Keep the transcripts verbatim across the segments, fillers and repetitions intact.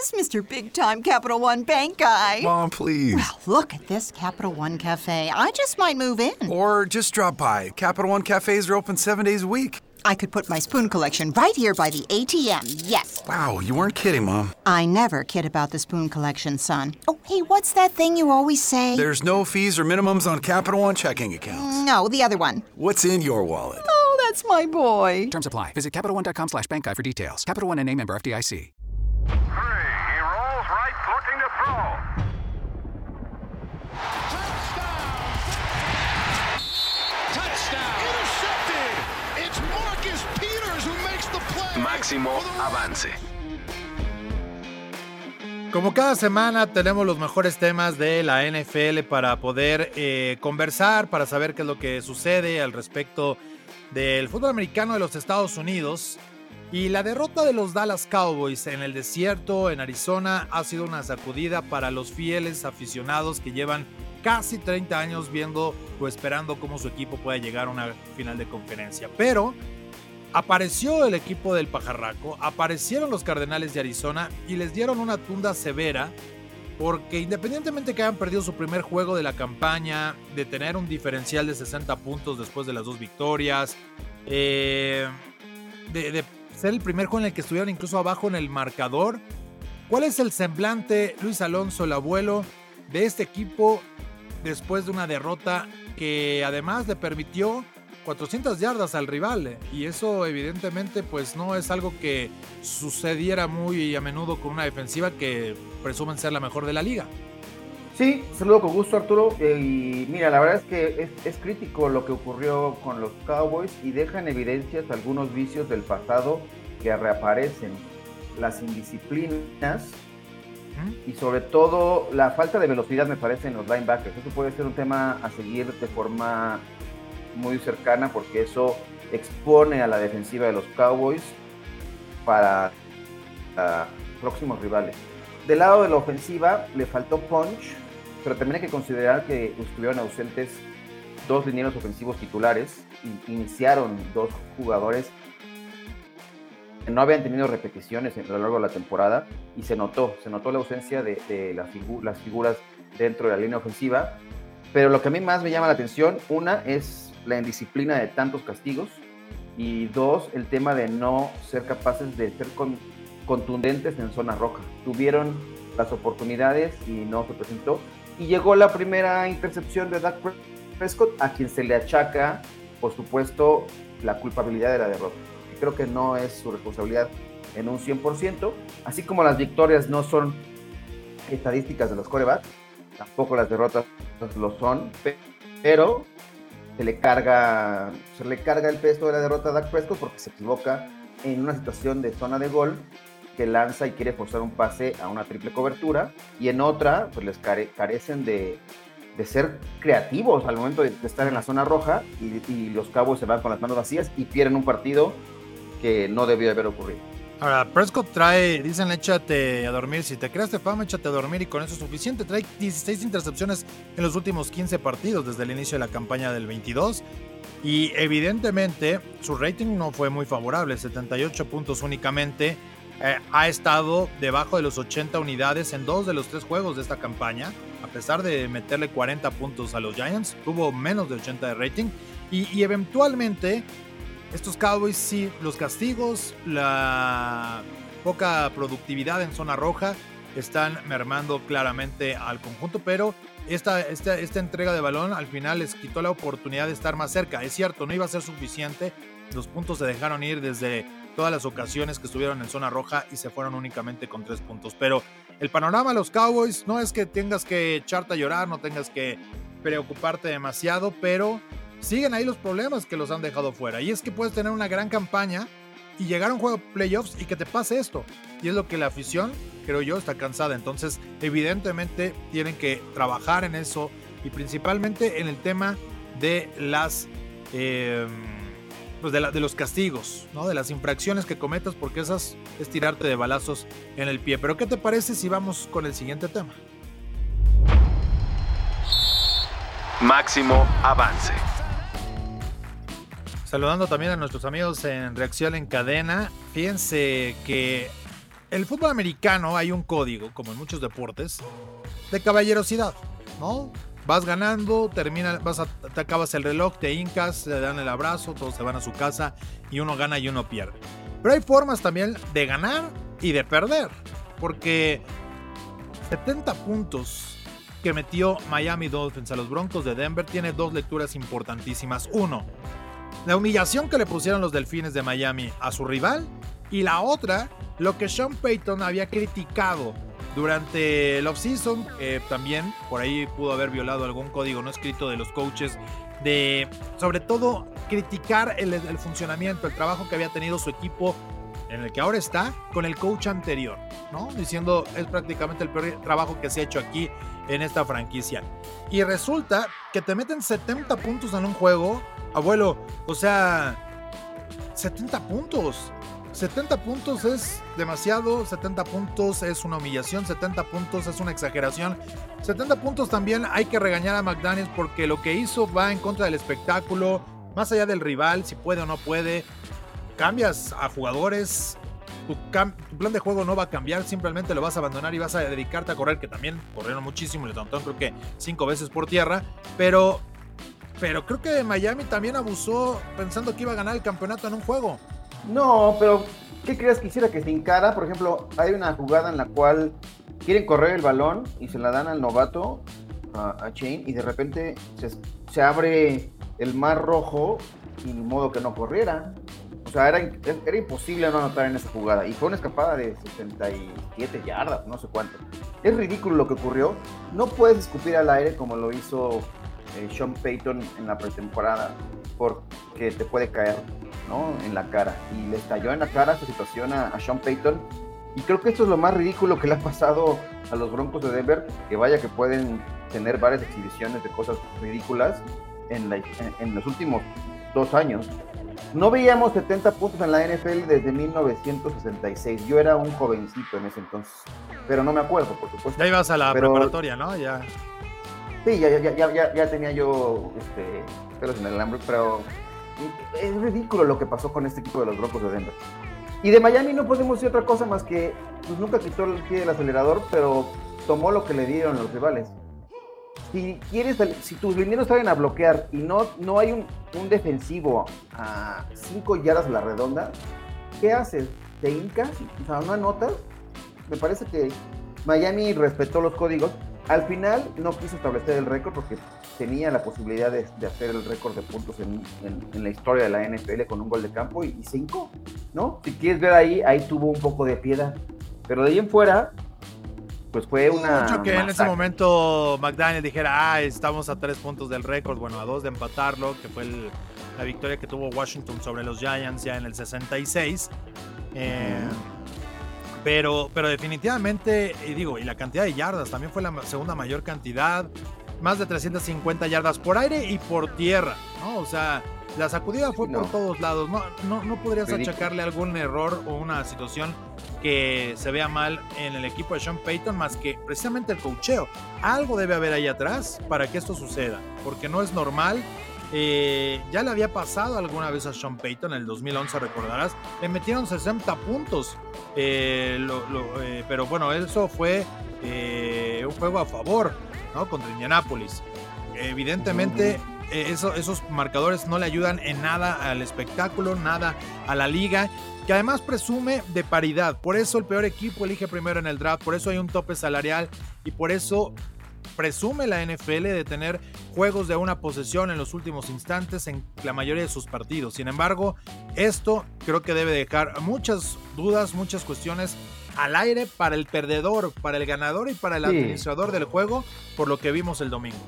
is Mister Big Time Capital One Bank guy. Mom, please. Well, look at this Capital One Cafe. I just might move in. Or just drop by. Capital One cafes are open seven days a week. I could put my spoon collection right here by the A T M, yes. Wow, you weren't kidding, Mom. I never kid about the spoon collection, son. Oh, hey, what's that thing you always say? There's no fees or minimums on Capital One checking accounts. No, the other one. What's in your wallet? Oh, that's my boy. Terms apply. Visit CapitalOne.com slash bank guide for details. Capital One N A member F D I C. Three. He rolls right, looking to throw. Touchdown! Intercepted! It's Marcus Peters who makes the play. Máximo avance. Como cada semana tenemos los mejores temas de la N F L para poder eh, conversar, para saber qué es lo que sucede al respecto del fútbol americano de los Estados Unidos. Y la derrota de los Dallas Cowboys en el desierto, en Arizona, ha sido una sacudida para los fieles aficionados que llevan casi treinta años viendo o esperando cómo su equipo pueda llegar a una final de conferencia. Pero apareció el equipo del Pajarraco, aparecieron los Cardenales de Arizona y les dieron una tunda severa porque independientemente que hayan perdido su primer juego de la campaña, de tener un diferencial de sesenta puntos después de las dos victorias, eh, de, de ser el primer juego en el que estuvieron incluso abajo en el marcador, ¿cuál es el semblante, Luis Alonso, el abuelo, de este equipo después de una derrota que además le permitió cuatrocientas yardas al rival? Y eso evidentemente pues no es algo que sucediera muy a menudo con una defensiva que presumen ser la mejor de la liga. Sí, saludo con gusto, Arturo. Eh, y mira, la verdad es que es, es crítico lo que ocurrió con los Cowboys y deja en evidencias algunos vicios del pasado que reaparecen. Las indisciplinas y sobre todo la falta de velocidad, me parece, en los linebackers. Eso puede ser un tema a seguir de forma muy cercana porque eso expone a la defensiva de los Cowboys para uh, próximos rivales. Del lado de la ofensiva le faltó punch, pero también hay que considerar que estuvieron ausentes dos linieros ofensivos titulares y iniciaron dos jugadores que no habían tenido repeticiones a lo largo de la temporada y se notó, se notó la ausencia de, de las, figu- las figuras dentro de la línea ofensiva. Pero lo que a mí más me llama la atención, una es la indisciplina de tantos castigos y dos, el tema de no ser capaces de ser con, contundentes en zona roja. Tuvieron las oportunidades y no se presentó. Y llegó la primera intercepción de Dak Prescott, a quien se le achaca, por supuesto, la culpabilidad de la derrota. Creo que no es su responsabilidad en un cien por ciento. Así como las victorias no son estadísticas de los quarterbacks, tampoco las derrotas lo son, pero se le carga, se le carga el peso de la derrota a Dak Prescott porque se equivoca en una situación de zona de gol que lanza y quiere forzar un pase a una triple cobertura, y en otra pues les care, carecen de, de ser creativos al momento de, de estar en la zona roja y, y los Cowboys se van con las manos vacías y pierden un partido que no debió de haber ocurrido. Ahora, Prescott trae, dicen échate a dormir, si te creas de fama, échate a dormir y con eso es suficiente. Trae dieciséis intercepciones en los últimos quince partidos desde el inicio de la campaña del veintidós y evidentemente su rating no fue muy favorable, setenta y ocho puntos únicamente. Eh, ha estado debajo de los ochenta unidades en dos de los tres juegos de esta campaña, a pesar de meterle cuarenta puntos a los Giants, tuvo menos de ochenta de rating y, y eventualmente estos Cowboys sí, los castigos, la poca productividad en zona roja están mermando claramente al conjunto, pero esta, esta, esta entrega de balón al final les quitó la oportunidad de estar más cerca. Es cierto, no iba a ser suficiente, los puntos se dejaron ir desde todas las ocasiones que estuvieron en zona roja y se fueron únicamente con tres puntos, pero el panorama de los Cowboys no es que tengas que echarte a llorar, no tengas que preocuparte demasiado, pero siguen ahí los problemas que los han dejado fuera, y es que puedes tener una gran campaña y llegar a un juego de playoffs y que te pase esto, y es lo que la afición, creo yo, está cansada. Entonces evidentemente tienen que trabajar en eso y principalmente en el tema de las eh, pues de, la, de los castigos, ¿no? De las infracciones que cometas, porque esas es tirarte de balazos en el pie. Pero ¿qué te parece si vamos con el siguiente tema? Máximo avance. Saludando también a nuestros amigos en Reacción en Cadena. Fíjense que el fútbol americano hay un código, como en muchos deportes, de caballerosidad, ¿no? Vas ganando, termina, vas a, te acabas el reloj, te hincas, le dan el abrazo, todos se van a su casa y uno gana y uno pierde. Pero hay formas también de ganar y de perder, porque setenta puntos que metió Miami Dolphins a los Broncos de Denver tiene dos lecturas importantísimas. Uno, la humillación que le pusieron los Delfines de Miami a su rival, y la otra, lo que Sean Payton había criticado durante el offseason, eh, también por ahí pudo haber violado algún código no escrito de los coaches, de sobre todo criticar el, el funcionamiento, el trabajo que había tenido su equipo en el que ahora está con el coach anterior, ¿no? Diciendo es prácticamente el peor trabajo que se ha hecho aquí en esta franquicia. Y resulta que te meten setenta puntos en un juego, abuelo, o sea, setenta puntos. setenta puntos es demasiado, setenta puntos es una humillación, setenta puntos es una exageración, setenta puntos también hay que regañar a McDaniels porque lo que hizo va en contra del espectáculo, más allá del rival, si puede o no puede, cambias a jugadores, tu, cam- tu plan de juego no va a cambiar, simplemente lo vas a abandonar y vas a dedicarte a correr, que también corrieron muchísimo, les anotaron creo que cinco veces por tierra, pero, pero creo que Miami también abusó pensando que iba a ganar el campeonato en un juego. No, pero ¿qué crees que hiciera que se encara? Por ejemplo, hay una jugada en la cual quieren correr el balón y se la dan al novato, a, a Chain, y de repente se, se abre el mar rojo y de modo que no corriera. O sea, era, era imposible no anotar en esa jugada. Y fue una escapada de sesenta y siete yardas, no sé cuánto. Es ridículo lo que ocurrió. No puedes escupir al aire como lo hizo eh, Sean Payton en la pretemporada, porque te puede caer, ¿no? En la cara. Y le estalló en la cara esta situación a, a Sean Payton. Y creo que esto es lo más ridículo que le ha pasado a los Broncos de Denver, que vaya que pueden tener varias exhibiciones de cosas ridículas en, la, en, en los últimos dos años. No veíamos setenta puntos en la N F L desde mil novecientos sesenta y seis. Yo era un jovencito en ese entonces, pero no me acuerdo, por supuesto. Ya ibas a la pero, preparatoria, ¿no? Ya. Sí, ya, ya, ya, ya, ya tenía yo este, pelos en el alambre, pero es ridículo lo que pasó con este equipo de los Broncos de Denver. Y de Miami no podemos decir otra cosa más que pues nunca quitó el pie del acelerador, pero tomó lo que le dieron los rivales. Si quieres, si tus linieros salen a bloquear y no, no hay un, un defensivo a cinco yardas a la redonda, ¿qué haces? ¿Te hincas? O sea, ¿no anotas? Me parece que Miami respetó los códigos. Al final no quiso establecer el récord porque tenía la posibilidad de, de hacer el récord de puntos en, en, en la historia de la N F L con un gol de campo y, y cinco, ¿no? Si quieres ver ahí, ahí tuvo un poco de piedad. Pero de ahí en fuera, pues fue una... Mucho que masacre. en ese momento McDaniel dijera, ah, estamos a tres puntos del récord, bueno, a dos de empatarlo, que fue el, la victoria que tuvo Washington sobre los Giants ya en el sesenta y seis. Eh, uh-huh. Pero, pero definitivamente, y digo, y la cantidad de yardas también fue la segunda mayor cantidad, más de trescientas cincuenta yardas por aire y por tierra, ¿no? O sea, la sacudida fue no. por todos lados. No, no, no podrías Ridículo. achacarle algún error o una situación que se vea mal en el equipo de Sean Payton, más que precisamente el coacheo. Algo debe haber ahí atrás para que esto suceda, porque no es normal. Eh, ya le había pasado alguna vez a Sean Payton en el dos mil once, recordarás, le metieron sesenta puntos, eh, lo, lo, eh, pero bueno, eso fue eh, un juego a favor, ¿no? Contra Indianapolis. Evidentemente eh, eso, esos marcadores no le ayudan en nada al espectáculo, nada a la liga, que además presume de paridad. Por eso el peor equipo elige primero en el draft, por eso hay un tope salarial y por eso presume la N F L de tener juegos de una posesión en los últimos instantes en la mayoría de sus partidos. Sin embargo, esto creo que debe dejar muchas dudas, muchas cuestiones al aire para el perdedor, para el ganador y para el sí. administrador del juego, por lo que vimos el domingo.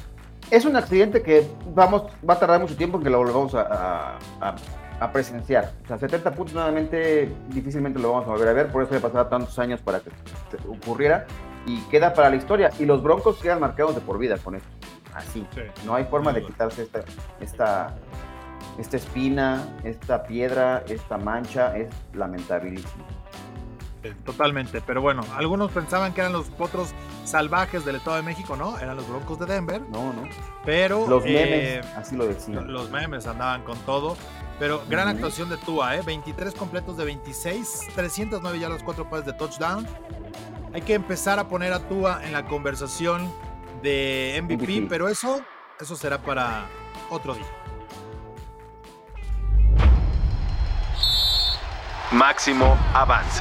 Es un accidente que vamos, va a tardar mucho tiempo en que lo volvamos a, a, a presenciar. O sea, setenta puntos nuevamente difícilmente lo vamos a volver a ver, por eso le pasaba tantos años para que ocurriera. Y queda para la historia. Y los Broncos quedan marcados de por vida con esto. Así. Sí, no hay forma de quitarse esta, esta, esta espina, esta piedra, esta mancha. Es lamentabilísimo. Totalmente. Pero bueno, algunos pensaban que eran los potros salvajes del Estado de México, ¿no? Eran los Broncos de Denver. No, no. Pero los eh, memes, así lo decían. Los memes andaban con todo. Pero gran actuación de Tua, ¿eh? veintitrés completos de veintiséis, trescientas nueve yardas, cuatro pases de touchdown. Hay que empezar a poner a Tua en la conversación de M V P, M V P. pero eso, eso será para otro día. Máximo avance.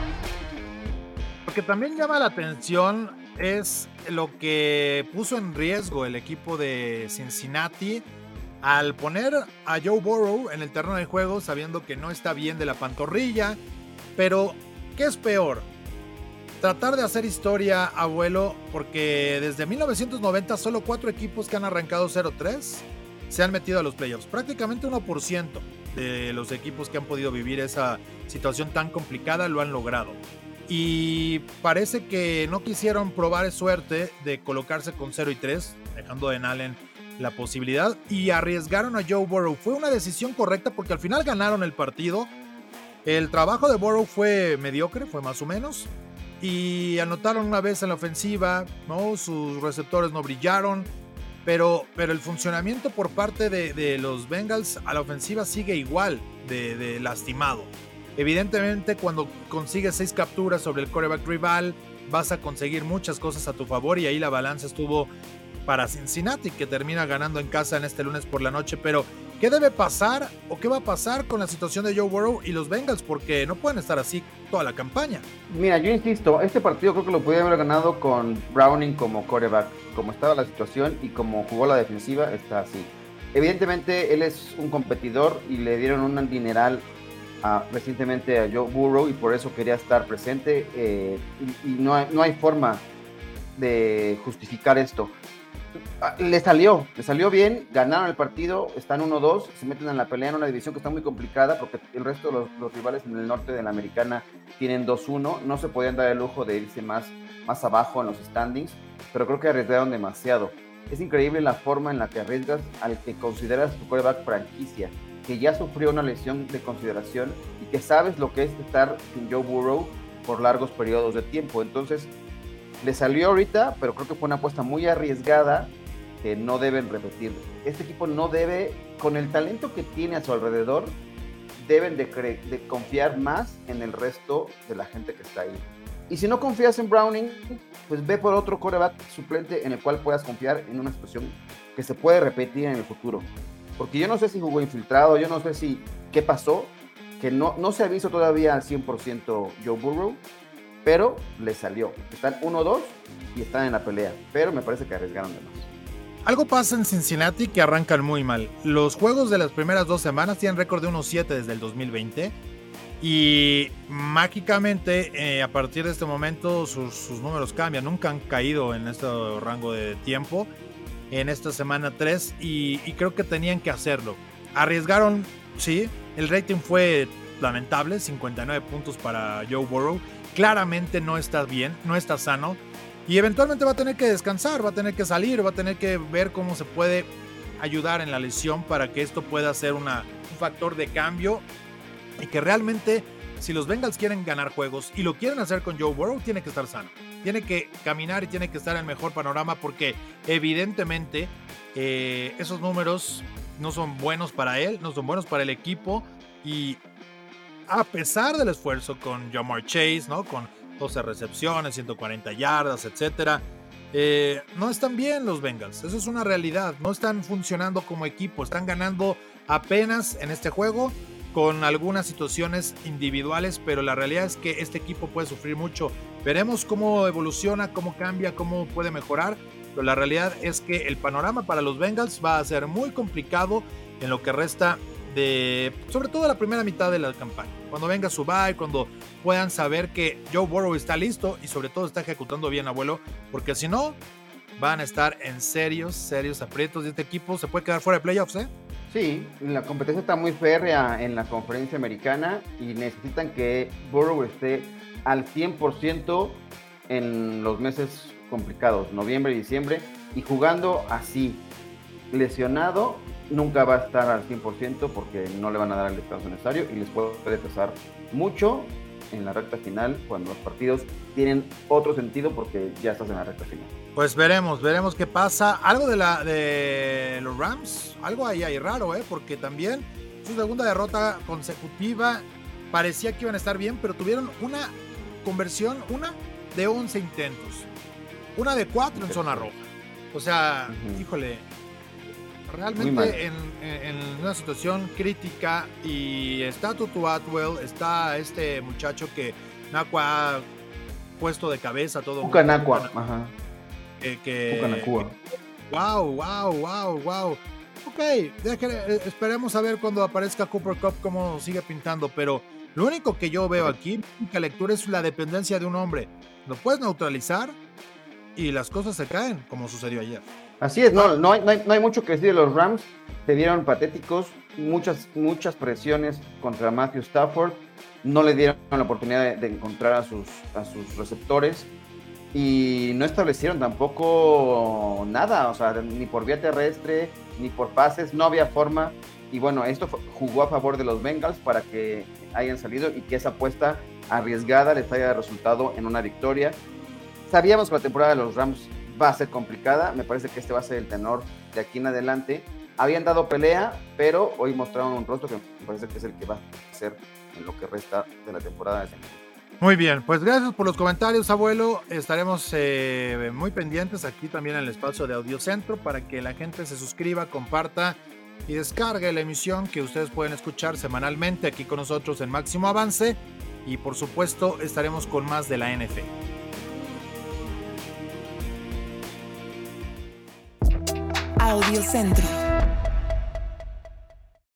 Lo que también llama la atención es lo que puso en riesgo el equipo de Cincinnati al poner a Joe Burrow en el terreno de juego sabiendo que no está bien de la pantorrilla. Pero, ¿qué es peor? Tratar de hacer historia, abuelo, porque desde mil novecientos noventa solo cuatro equipos que han arrancado cero tres se han metido a los playoffs. Prácticamente uno por ciento de los equipos que han podido vivir esa situación tan complicada lo han logrado. Y parece que no quisieron probar suerte de colocarse con cero y tres, dejando a Allen la posibilidad, y arriesgaron a Joe Burrow. Fue una decisión correcta porque al final ganaron el partido. El trabajo de Burrow fue mediocre, fue más o menos, y anotaron una vez en la ofensiva, ¿no? Sus receptores no brillaron, pero, pero el funcionamiento por parte de, de los Bengals a la ofensiva sigue igual de, de lastimado. Evidentemente, cuando consigues seis capturas sobre el quarterback rival, vas a conseguir muchas cosas a tu favor, y ahí la balanza estuvo para Cincinnati, que termina ganando en casa en este lunes por la noche. Pero, ¿qué debe pasar o qué va a pasar con la situación de Joe Burrow y los Bengals? Porque no pueden estar así toda la campaña. Mira, yo insisto, este partido creo que lo podía haber ganado con Browning como quarterback. Como estaba la situación y como jugó la defensiva, está así. Evidentemente, él es un competidor y le dieron un dineral a, recientemente a Joe Burrow, y por eso quería estar presente, eh, y, y no, hay, no hay forma de justificar esto. Le salió, le salió bien, ganaron el partido, están uno dos, se meten en la pelea en una división que está muy complicada porque el resto de los, los rivales en el norte de la americana tienen dos uno, no se podían dar el lujo de irse más, más abajo en los standings, pero creo que arriesgaron demasiado. Es increíble la forma en la que arriesgas al que consideras tu quarterback franquicia, que ya sufrió una lesión de consideración y que sabes lo que es estar sin Joe Burrow por largos periodos de tiempo. Entonces, le salió ahorita, pero creo que fue una apuesta muy arriesgada que no deben repetir. Este equipo no debe, con el talento que tiene a su alrededor, deben de, cre- de confiar más en el resto de la gente que está ahí. Y si no confías en Browning, pues ve por otro quarterback suplente en el cual puedas confiar en una situación que se puede repetir en el futuro. Porque yo no sé si jugó infiltrado, yo no sé si qué pasó, que no, no se ha visto todavía al cien por ciento Joe Burrow, pero le salió. Están uno dos y están en la pelea, pero me parece que arriesgaron de más. Algo pasa en Cincinnati que arrancan muy mal. Los juegos de las primeras dos semanas tienen récord de uno siete desde el dos mil veinte, y mágicamente eh, a partir de este momento sus, sus números cambian. Nunca han caído en este rango de tiempo en esta semana tres, y, y creo que tenían que hacerlo. Arriesgaron, sí, el rating fue lamentable, cincuenta y nueve puntos para Joe Burrow. Claramente no está bien, no está sano, y eventualmente va a tener que descansar, va a tener que salir, va a tener que ver cómo se puede ayudar en la lesión para que esto pueda ser una, un factor de cambio, y que realmente, si los Bengals quieren ganar juegos y lo quieren hacer con Joe Burrow, tiene que estar sano, tiene que caminar y tiene que estar en mejor panorama, porque evidentemente eh, esos números no son buenos para él, no son buenos para el equipo, y a pesar del esfuerzo con Ja'Marr Chase, ¿no? Con doce recepciones, ciento cuarenta yardas, etcétera, eh, no están bien los Bengals. Eso es una realidad. No están funcionando como equipo. Están ganando apenas en este juego con algunas situaciones individuales, pero la realidad es que este equipo puede sufrir mucho. Veremos cómo evoluciona, cómo cambia, cómo puede mejorar, pero la realidad es que el panorama para los Bengals va a ser muy complicado en lo que resta de, sobre todo la primera mitad de la campaña, cuando venga su bye, cuando puedan saber que Joe Burrow está listo y sobre todo está ejecutando bien, abuelo, porque si no van a estar en serios, serios aprietos, y este equipo se puede quedar fuera de playoffs, ¿eh? Sí, la competencia está muy férrea en la conferencia americana y necesitan que Burrow esté al cien por ciento en los meses complicados, noviembre y diciembre, y jugando así, lesionado, nunca va a estar al cien por ciento porque no le van a dar el descanso necesario y les puede pesar mucho en la recta final cuando los partidos tienen otro sentido porque ya estás en la recta final. Pues veremos, veremos qué pasa. Algo de la de los Rams, algo ahí hay raro, ¿eh? Porque también su segunda derrota consecutiva. Parecía que iban a estar bien, pero tuvieron una conversión, una de once intentos. Una de cuatro en zona roja. O sea, uh-huh. híjole, realmente en, en, en una situación crítica. Y está Tutu Atwell, está este muchacho que Nacua ha puesto de cabeza todo. Puka Nacua, ajá. Que, que, Puka Nacua. Wow, wow, wow, wow. Ok, déjale, esperemos a ver cuando aparezca Cooper Kupp cómo sigue pintando, pero lo único que yo veo aquí, la única lectura es la dependencia de un hombre. Lo puedes neutralizar y las cosas se caen, como sucedió ayer. Así es, no, no, hay, no, hay, no hay mucho que decir de los Rams. Se vieron patéticos, muchas, muchas presiones contra Matthew Stafford. No le dieron la oportunidad de, de encontrar a sus, a sus receptores. Y no establecieron tampoco nada, o sea, ni por vía terrestre, ni por pases, no había forma. Y bueno, esto jugó a favor de los Bengals para que hayan salido y que esa apuesta arriesgada les haya resultado en una victoria. Sabíamos que la temporada de los Rams va a ser complicada, me parece que este va a ser el tenor de aquí en adelante. Habían dado pelea, pero hoy mostraron un rostro que me parece que es el que va a ser en lo que resta de la temporada. Muy bien, pues gracias por los comentarios, abuelo. Estaremos eh, muy pendientes aquí también en el espacio de Audiocentro para que la gente se suscriba, comparta y descargue la emisión que ustedes pueden escuchar semanalmente aquí con nosotros en Máximo Avance. Y por supuesto estaremos con más de la N F L. Audiocentro.